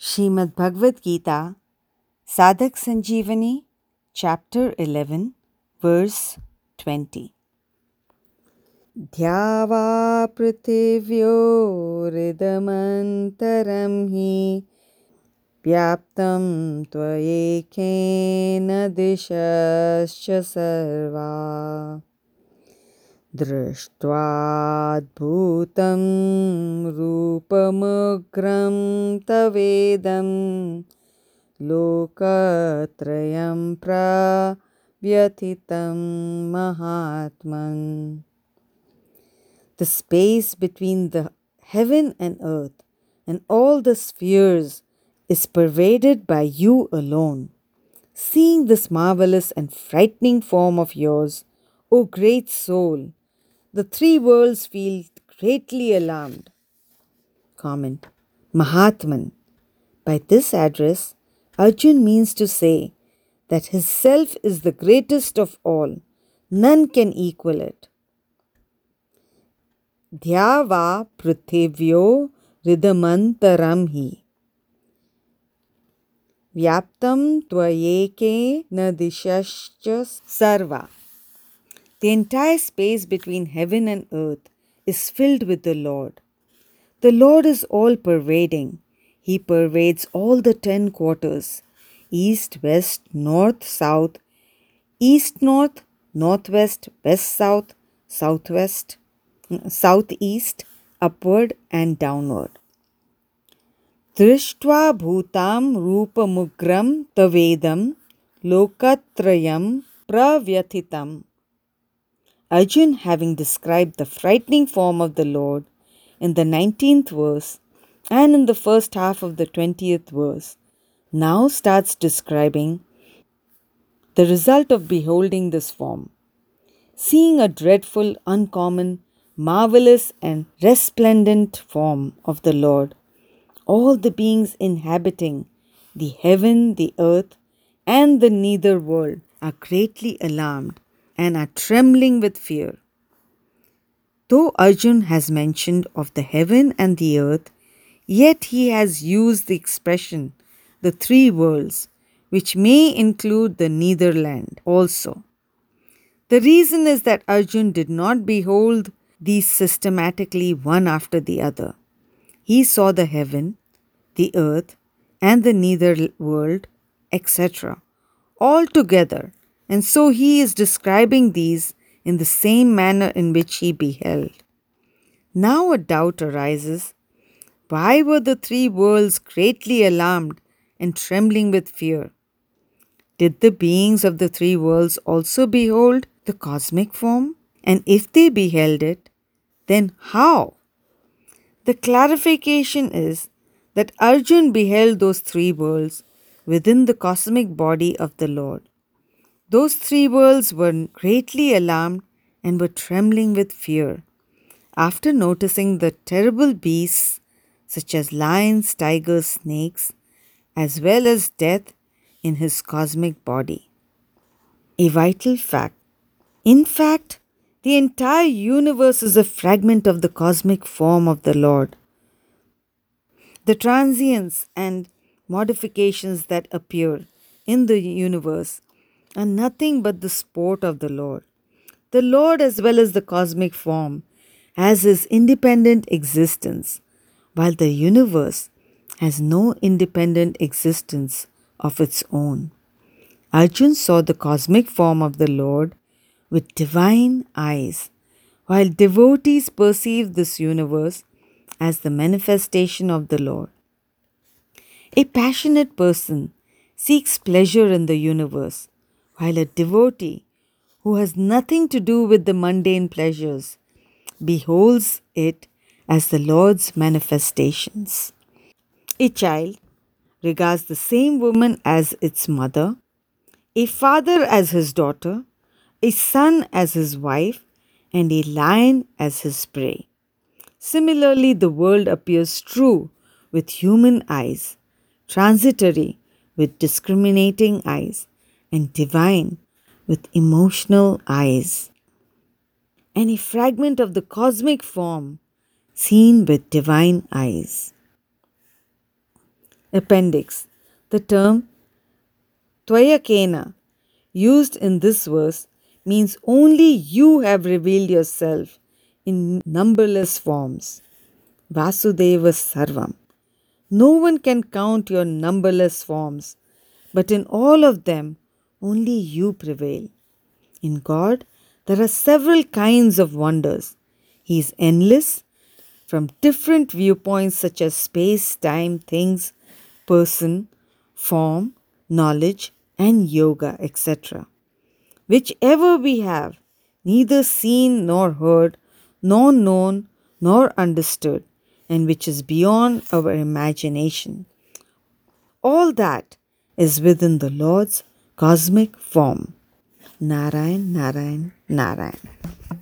Shrimad Bhagavad Gita, Sadhak Sanjeevani, Chapter 11, Verse 20. Dhyava prithivyoridhamantaram hi vyaptam tvayekena dishascha sarva drishtvaadbhutam rupamugram tavedam Lokatrayam pravyathitam mahatman. The space between the heaven and earth and all the spheres is pervaded by you alone. Seeing this marvelous and frightening form of yours, O great soul, the three worlds feel greatly alarmed. Comment. Mahatman. By this address, Arjun means to say that his self is the greatest of all, none can equal it. Dhyava prithivyo ridamantaram hi vyaptam tvayeke nadishascha sarva. The entire space between heaven and earth is filled with the Lord. The Lord is all pervading. He pervades all the 10 quarters east, west, north, south, east, north, northwest, west, south, southwest, southeast, upward, and downward. Drishtva bhutam rupamugram tavedam lokatrayam pravyathitam. Arjun, having described the frightening form of the Lord in the 19th verse and in the first half of the 20th verse, now starts describing the result of beholding this form. Seeing a dreadful, uncommon, marvelous, and resplendent form of the Lord, all the beings inhabiting the heaven, the earth, and the nether world are greatly alarmed and are trembling with fear. Though Arjun has mentioned of the heaven and the earth, yet he has used the expression the three worlds, which may include the Netherland also. The reason is that Arjun did not behold these systematically one after the other. He saw the heaven, the earth, and the netherworld, etc., all together, and so he is describing these in the same manner in which he beheld. Now a doubt arises: why were the three worlds greatly alarmed and trembling with fear? Did the beings of the three worlds also behold the cosmic form? And if they beheld it, then how? The clarification is that Arjun beheld those three worlds within the cosmic body of the Lord. Those three worlds were greatly alarmed and were trembling with fear after noticing the terrible beasts such as lions, tigers, snakes, as well as death in his cosmic body. A vital fact. In fact, the entire universe is a fragment of the cosmic form of the Lord. The transients and modifications that appear in the universe are nothing but the sport of the Lord. The Lord, as well as the cosmic form, has his independent existence, while the universe has no independent existence of its own. Arjun saw the cosmic form of the Lord with divine eyes, while devotees perceive this universe as the manifestation of the Lord. A passionate person seeks pleasure in the universe, while a devotee who has nothing to do with the mundane pleasures beholds it as the Lord's manifestations. A child regards the same woman as its mother, a father as his daughter, a son as his wife, and a lion as his prey. Similarly, the world appears true with human eyes, transitory with discriminating eyes, and divine with emotional eyes. And a fragment of the cosmic form seen with divine eyes. Appendix. The term Tvayakena used in this verse means only you have revealed yourself in numberless forms. Vasudeva Sarvam. No one can count your numberless forms, but in all of them, only you prevail. In God, there are several kinds of wonders. He is endless from different viewpoints such as space, time, things, person, form, knowledge, and yoga, etc. Whichever we have, neither seen nor heard, nor known nor understood, and which is beyond our imagination. All that is within the Lord's cosmic form. Narayan, Narayan, Narayan.